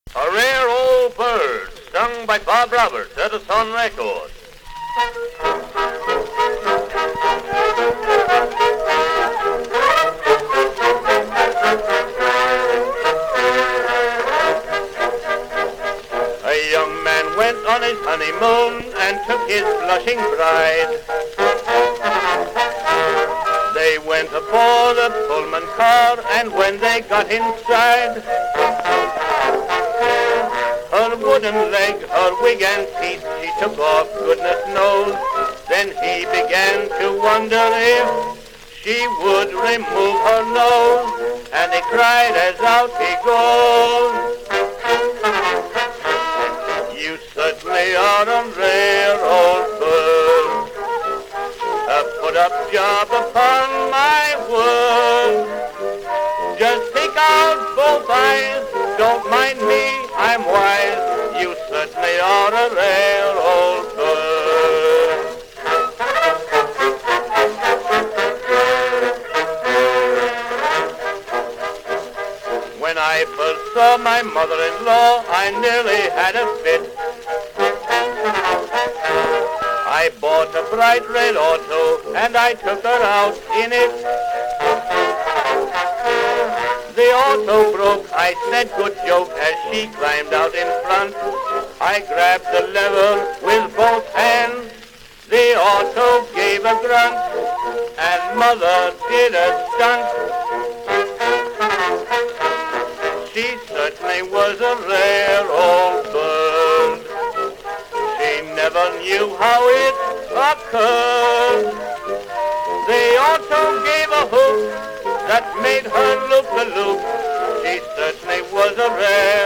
A rare old bird, sung by Bob Roberts, Edison Records. A young man went on his honeymoon and took his blushing bride. They went aboard a Pullman car, and when they got inside, her wooden leg, her wig and teeth she took off, goodness knows. Then he began to wonder if she would remove her nose, and he cried as out he goes, "You certainly are a rare old bird, a put-up job upon my word. Just take out both eyes, don't mind me, I'm wise. You certainly are a rare old bird." When I first saw my mother-in-law, I nearly had a fit. I bought a bright red auto, and I took her out in it. The auto broke, I said good joke as she climbed out in front. I grabbed the lever with both hands, the auto gave a grunt, and mother did a stunt. She certainly was a rare old bird. She never knew how it occurred. The auto gave a hook that made her look aloof. She certainly was a rare